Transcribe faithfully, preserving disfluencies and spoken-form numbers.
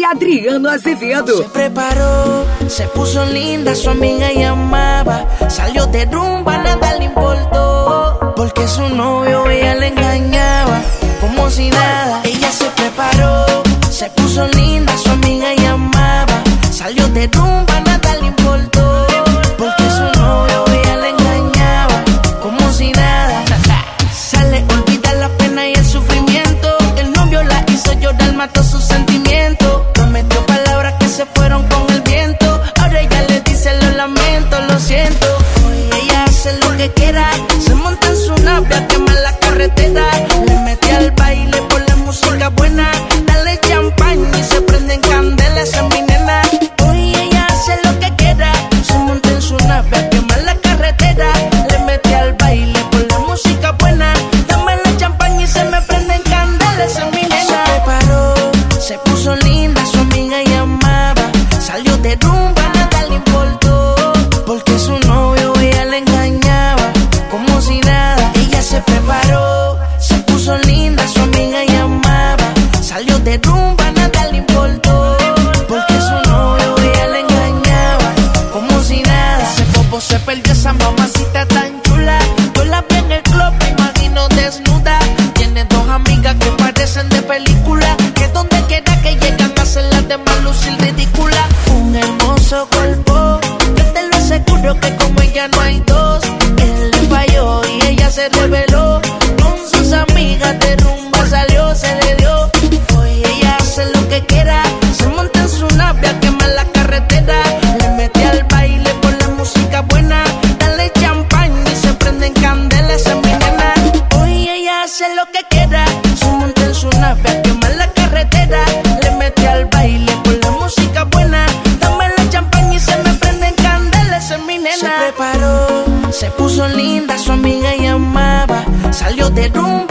Adriano Azevedo. Se preparó, se puso linda, su amiga llamaba. Salió de rumba, nada le importó, porque su novio ella le engañaba, como si nada. Ella se preparó, se puso linda, su amiga llamaba. Salió de rumba, nada le importó, porque su novio ella le engañaba, como si nada. Sale, olvida la pena y el sufrimiento. El novio la hizo llorar, mató sus sentimientos. Prometió palabras que se fueron con el viento. Ahora ella le dice lo lamento, lo siento. Hoy ella hace lo que quiera, se monta en su nave a quemar la carretera. Le mete al baile por la música buena. Dale champán y se prenden candelas, esa es mi nena. Hoy ella hace lo que quiera, se monta en su nave a quemar la carretera. Le mete al baile por la música buena. Dame la champán y se me prenden candelas, esa es mi nena. Se preparó, se puso linda, su amiga llamaba. Salió de rumba, nada le importó, porque su novio ella le engañaba, como si nada. Ella se preparó, se puso linda, su amiga llamaba. Salió de rumba, nada le importó, porque su novio ella le engañaba, como si nada. Ese popo se perdió, esa mamacita tan chula. Yo la vi en el club, me imagino desnuda. Tiene dos amigas que parecen de película, que donde quiera que llegan hacen las demás lucir ridícula. Un hermoso cuerpo, yo te lo aseguro que como ella no hay dos. Él le falló y ella se reveló, con sus amigas de rumba salió, se le dio. Hoy ella hace lo que quiera, se monta en su nave a quemar la carretera. Le mete al baile por la música buena. Dale champán y se prenden candelas, esa es mi nena. Hoy ella hace lo que quiera, se monta en su nave a quemar la carretera. Le mete al baile por la música buena. Dame la champán y se me prenden candelas, esa es mi nena. Se preparó, se puso linda, su amiga llamaba. Salió de rumba,